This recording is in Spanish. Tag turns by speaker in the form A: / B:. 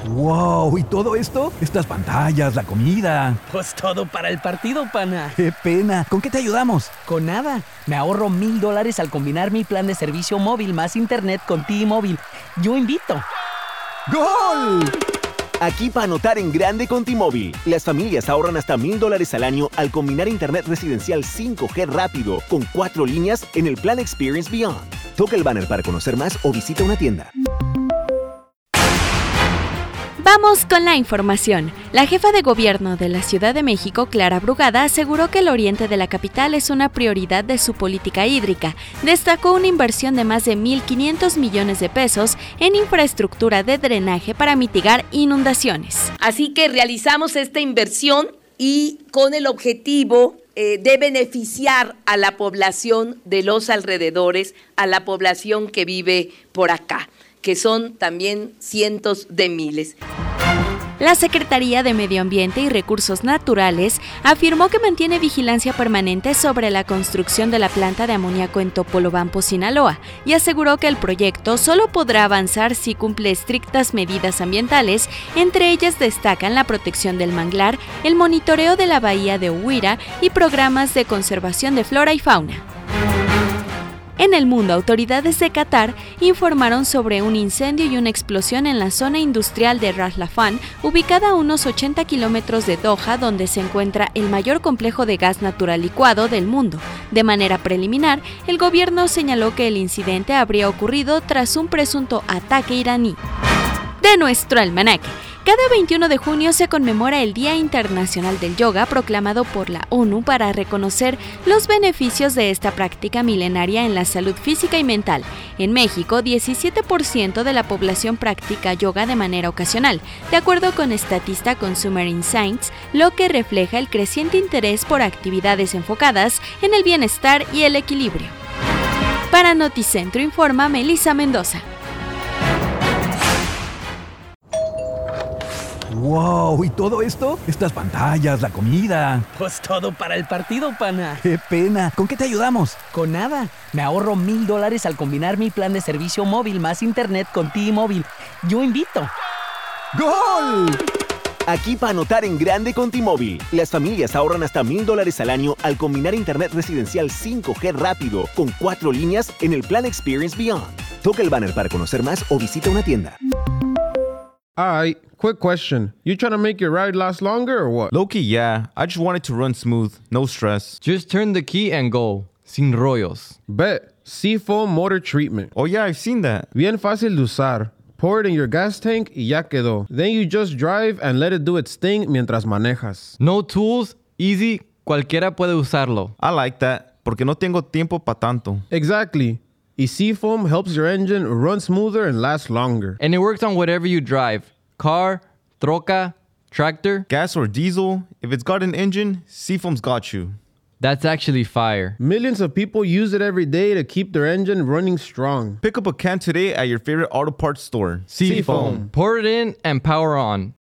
A: ¡Wow! ¿Y todo esto? Estas pantallas, la comida.
B: Pues todo para el partido, pana.
A: ¡Qué pena! ¿Con qué te ayudamos?
B: Con nada. Me ahorro $1,000 al combinar mi plan de servicio móvil más internet con T-Mobile. Yo invito.
A: ¡Gol!
C: Aquí para anotar en grande con T-Mobile. Las familias ahorran hasta $1,000 al año al combinar internet residencial 5G rápido con 4 líneas en el plan Experience Beyond. Toca el banner para conocer más o visita una tienda.
D: Vamos con la información. La jefa de gobierno de la Ciudad de México, Clara Brugada, aseguró que el oriente de la capital es una prioridad de su política hídrica. Destacó una inversión de más de 1,500 millones de pesos en infraestructura de drenaje para mitigar inundaciones.
E: Así que realizamos esta inversión y con el objetivo de beneficiar a la población de los alrededores, a la población que vive por acá, que son también cientos de miles.
D: La Secretaría de Medio Ambiente y Recursos Naturales afirmó que mantiene vigilancia permanente sobre la construcción de la planta de amoníaco en Topolobampo, Sinaloa, y aseguró que el proyecto solo podrá avanzar si cumple estrictas medidas ambientales. Entre ellas destacan la protección del manglar, el monitoreo de la bahía de Huira y programas de conservación de flora y fauna. En el mundo, autoridades de Qatar informaron sobre un incendio y una explosión en la zona industrial de Ras Laffan, ubicada a unos 80 kilómetros de Doha, donde se encuentra el mayor complejo de gas natural licuado del mundo. De manera preliminar, el gobierno señaló que el incidente habría ocurrido tras un presunto ataque iraní. De nuestro almanaque. Cada 21 de junio se conmemora el Día Internacional del Yoga, proclamado por la ONU para reconocer los beneficios de esta práctica milenaria en la salud física y mental. En México, 17% de la población practica yoga de manera ocasional, de acuerdo con Statista Consumer Insights, lo que refleja el creciente interés por actividades enfocadas en el bienestar y el equilibrio. Para Noticentro informa Melissa Mendoza.
A: ¡Wow! ¿Y todo esto? Estas pantallas, la comida.
B: Pues todo para el partido, pana.
A: ¡Qué pena! ¿Con qué te ayudamos?
B: Con nada. Me ahorro $1,000 al combinar mi plan de servicio móvil más internet con T-Mobile. Yo invito.
A: ¡Gol!
C: Aquí para anotar en grande con T-Mobile. Las familias ahorran hasta $1,000 al año al combinar internet residencial 5G rápido con 4 líneas en el plan Experience Beyond. Toca el banner para conocer más o visita una tienda.
F: Alright, quick question. You trying to make your ride last longer or what?
G: Low-key, yeah. I just want it to run smooth, no stress.
H: Just turn the key and go. Sin rollos.
F: Bet. Seafoam Motor Treatment.
G: Oh yeah, I've seen that.
F: Bien fácil de usar. Pour it in your gas tank y ya quedó. Then you just drive and let it do its thing mientras manejas.
H: No tools, easy, cualquiera puede usarlo.
G: I like that, porque no tengo tiempo pa' tanto.
F: Exactly. Y Seafoam helps your engine run smoother and last longer.
H: And it works on whatever you drive. Car, troca, tractor.
G: Gas or diesel, if it's got an engine, Seafoam's got you.
H: That's actually fire.
F: Millions of people use it every day to keep their engine running strong.
G: Pick up a can today at your favorite auto parts store.
H: Seafoam. Pour it in and power on.